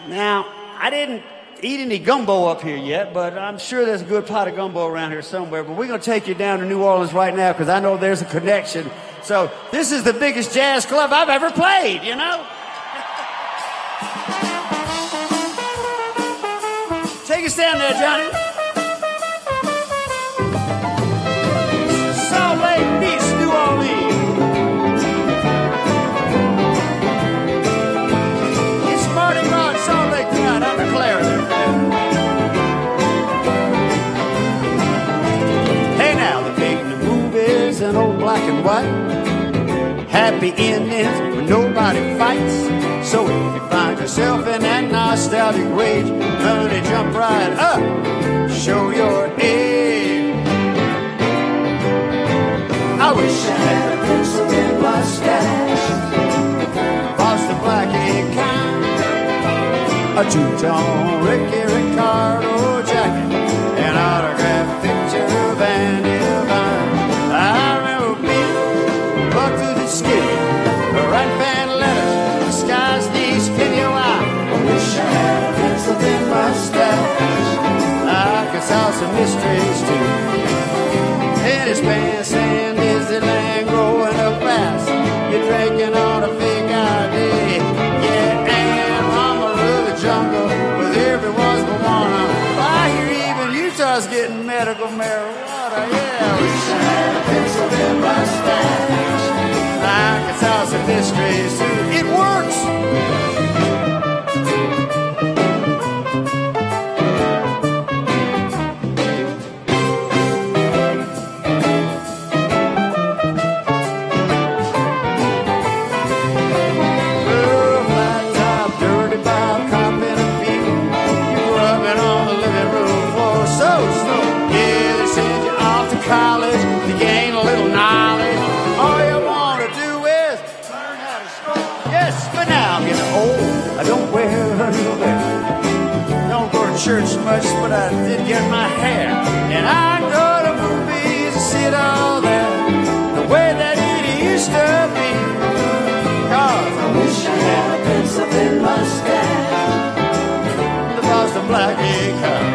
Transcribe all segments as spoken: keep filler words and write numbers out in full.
Now, I didn't eat any gumbo up here yet, but I'm sure there's a good pot of gumbo around here somewhere. But we're going to take you down to New Orleans right now because I know there's a connection. So this is the biggest jazz club I've ever played, you know? Take us down there, Johnny. Salt Lake meets New Orleans. It's Mardi Gras in Salt Lake tonight, I declare it. Hey now, the big new movies and old black and white. Happy endings when nobody fights. So if you find yourself in that nostalgic rage, honey, jump right up, show your age. I wish I had a pencil and mustache, Boston black and kind, a two-tone Ricky Ricardo jacket, an autographed picture of Andy Devine. I remember being buck to the skin, writing fan letters, skies these skinny wide. I wish I had a pencil thin mustache, I could solve some mysteries too. Tennis pants and Disneyland growing up fast, you're drinking on a fake I D. Yeah, and Mama ruled the jungle with everyone's marijuana. I hear even Utah's getting medical marijuana. Yeah, I wish I had a pencil thin mustache, I could solve some mysteries too. It works! College to gain a little knowledge. All you want to do is learn how to stroke. Yes, but now I'm getting old. I don't wear underwear. Don't go to church much, but I did get my hair. And I go to movies and sit all there the way that it used to be. Cause I wish I had a pencil thin mustache, the Boston black egg cup,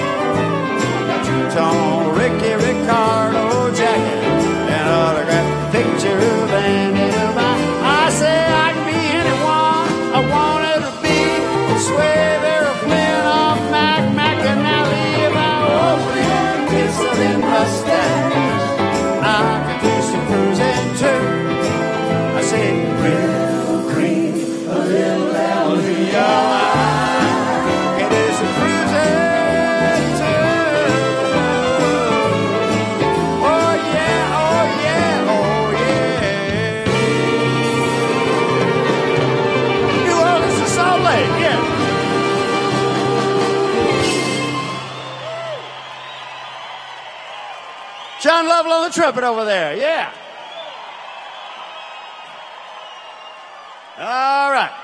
two-tone Ricky Ricardo jacket, an autographed picture of Andy Devine. I say I can be anyone I wanted to be. Sway there, Flynn off Mac, Mac and now leave out hopefully had a pencil in mustache, I could do some cruising too. I say real green, a little hallelujah. It is a cruising. John Lovell on the trumpet over there, yeah. All right.